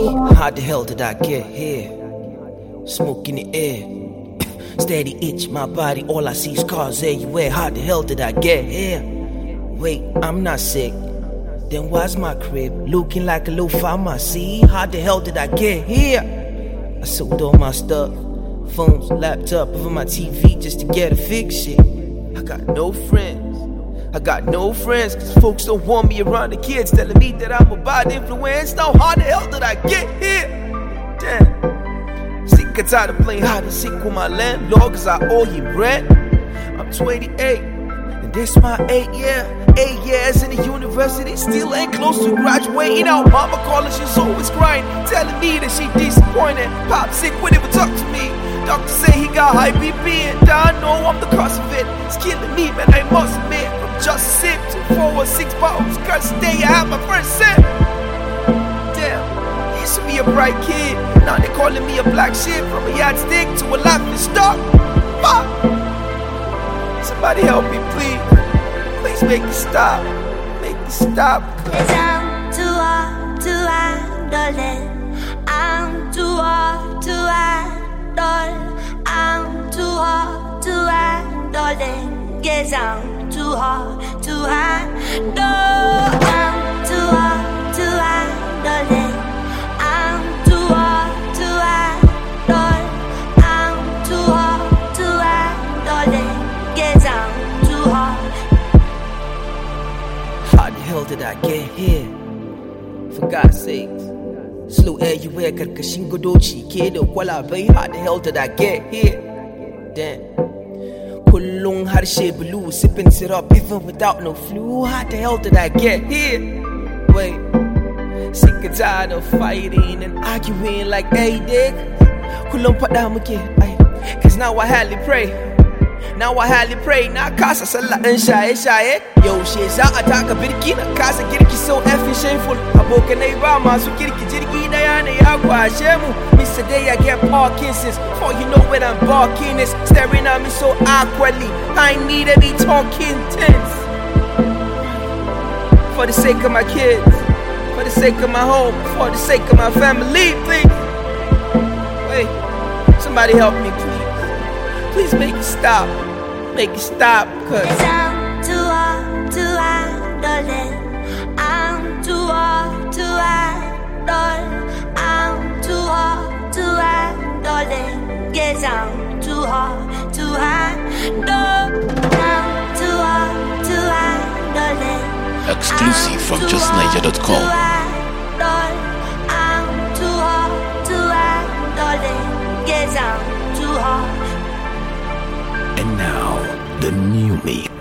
how the hell did I get here? Smoke in the air, steady itch my body, all I see is scars everywhere. How the hell did I get here? Wait, I'm not sick. Then why's my crib looking like a little pharmacy? How the hell did I get here? I sold all my stuff, phones, laptop, over my TV just to get a fix shit. I got no friends. Cause folks don't want me around the kids, telling me that I'm a bad influence. Now how the hell did I get here? Damn. Sick and tired of playing hide and seek with my landlord, cause I owe him rent. I'm 28, and this my 8 years in the university, still ain't close to graduating. Now mama calling, she's always crying, telling me that she disappointed. Pop sick, wouldn't even talk to me. Doctor say he got high BP, and I know I'm the cause of it. It's killing me, man, I must admit. From just a sip to 4 or 6 bottles, curse the day I had my first sip. Damn, used to be a bright kid, now they calling me a black sheep. From a yardstick to a laughing stock. Fuck! Somebody help me, please. Please make it stop. Make it stop. Cause I'm too hard to handle it. I'm too hard to handle. I'm too hard to handle it. Yes, I'm too hard to handle. I'm too hard to handle it. I'm too hard to handle. I'm too hard to handle it. Yes, I'm too hard. How the hell did I get here? For God's sakes. Slow everywhere, karkashin godoci ke da kwalabai. How the hell did I get here? Damn. Kullum harshe blue, sipping syrup even without no flu. How the hell did I get here? Wait, sick and tired of fighting and arguing like hey dick. Kullum fada muke, cause now I hardly pray. Now I hardly pray, na kasa sallah ɗan shaye-shaye. Yaushe za a taka birki na kasa girki, so effing shameful. Abokanai ba masu kirki, jirgi ɗaya ne ya kwashe mu. Mr. Day I get Parkinson's, before you know when I'm barking is staring at me so awkwardly. I ain't need any talking tints. For the sake of my kids, for the sake of my home, for the sake of my family, please. Wait, somebody help me, please. Please make it stop. Make it stop, cause I'm too hard to handle it. I'm too hard to handle. I'm too hard to handle it. Yes, I'm too hard to handle. I'm too hard to handle it. Exclusive from justniger.com. I'm too hard to handle it. Yes, I'm too hard. And now, the new mix.